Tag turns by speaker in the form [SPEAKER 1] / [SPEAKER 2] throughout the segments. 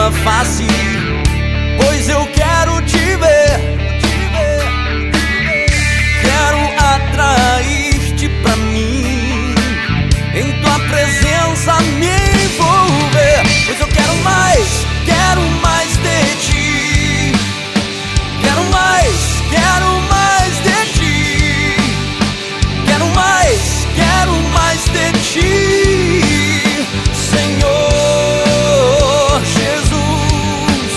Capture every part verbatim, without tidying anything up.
[SPEAKER 1] tua face, pois eu quero te ver. Quero atrair-te pra mim, em tua presença me envolver, pois eu quero mais, quero mais de ti. Quero mais, quero mais de ti. Quero mais, quero mais de ti, Senhor Jesus.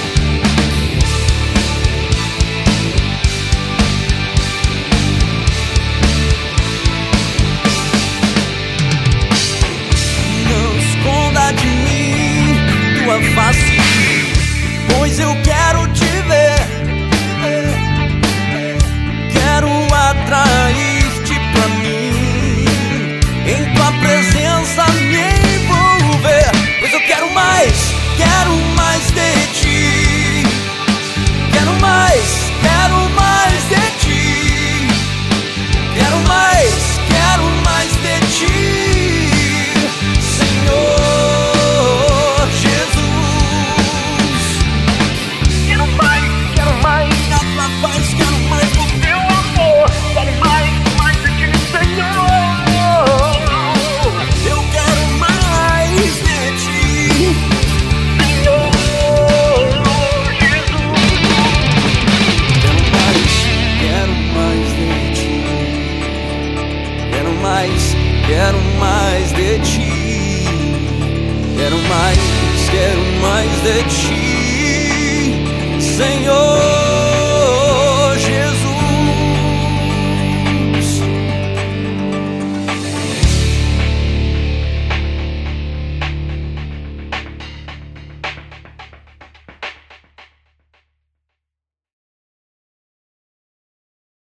[SPEAKER 1] Não esconda de mim tua face, pois eu quero te ver. Quero atrair-te pra mim, em tua presença me envolver, pois eu quero mais, quero mais de ti. Quero mais, quero mais de ti. Quero mais, quero mais de ti, Senhor Jesus. Quero mais, quero mais da tua paz, quero mais do teu amor. Quero mais, mais de ti, Senhor. Eu quero mais de ti, Senhor Jesus. Quero mais, quero mais de ti. Quero mais, quero mais de ti. Quero mais, quero mais de ti.